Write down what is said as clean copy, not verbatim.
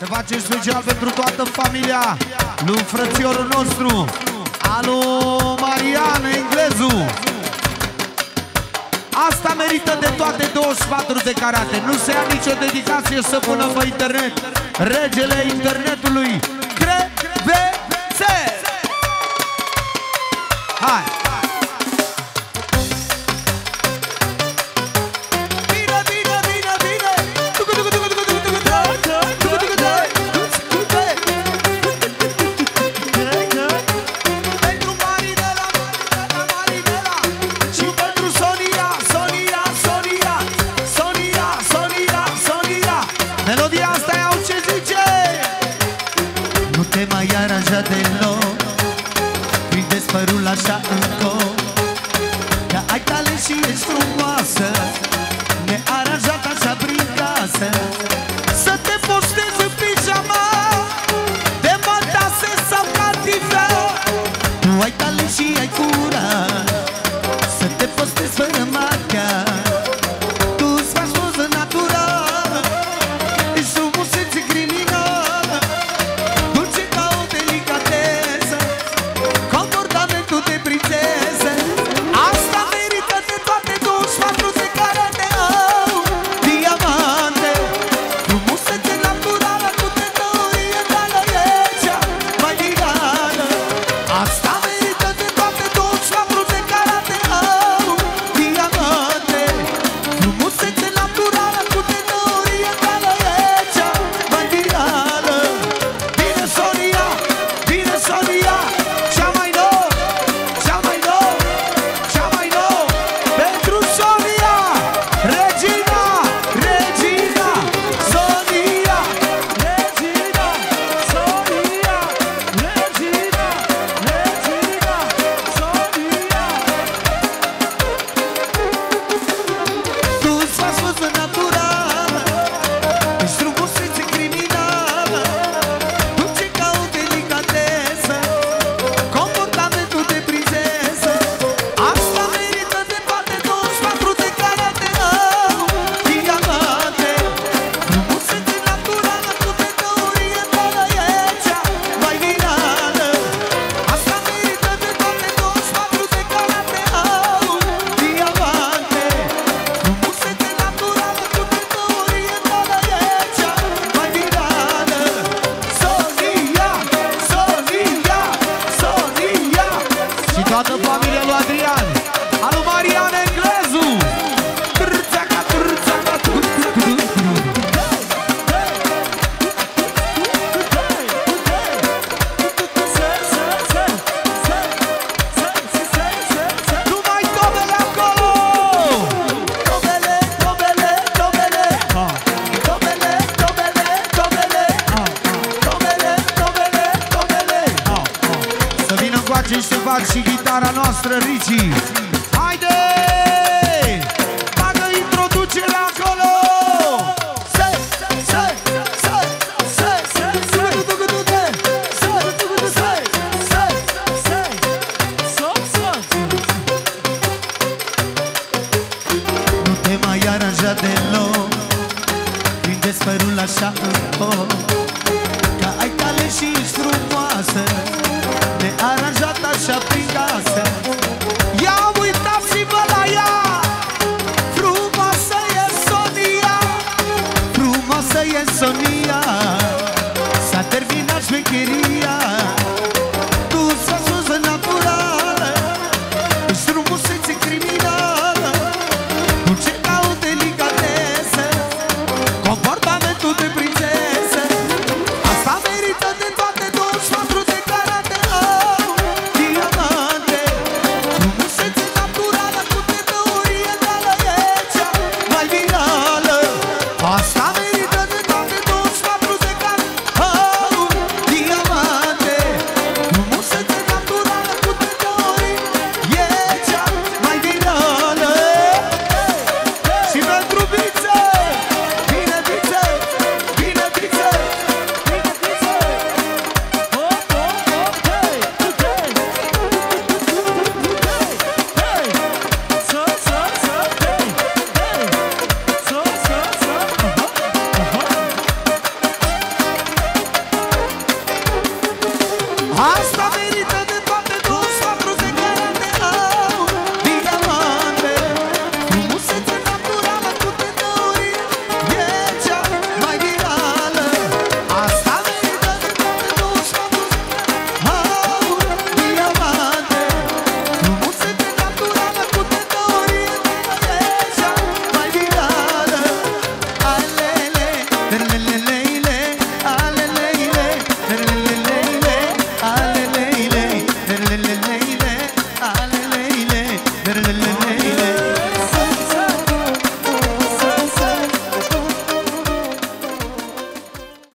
Se face special pentru toată familia lui frățiorul nostru, alu Marian Englezu. Asta merită de toate 24 de carate. Nu se ia nicio dedicație să pună pe internet. Regele internetului Crevețe. Hai! Deloc, prinde-ți părul așa încolo, că ai talent și ești frumoasă, nearanjat așa prin casă. Să te postezi în pijama, de matase sau catifea. Tu ai talent și ai curaj, să te postezi fără machiaj. Tu-ți faci poză natural, ești frumusețe criminal. Toată familia lui Adrian, alu Marian Englezu. Numai tobele acolo. Tobele, tobele, tobele. Tobele, tobele, tobele. Tobele, tobele, tobele. Să vină încoace și să fac și gitara noastră, Ricci. Haide! Bagă introducerea acolo! Nu te mai aranja deloc, prinde-ți părul așa încolo, că ai talent și ești frumoasă.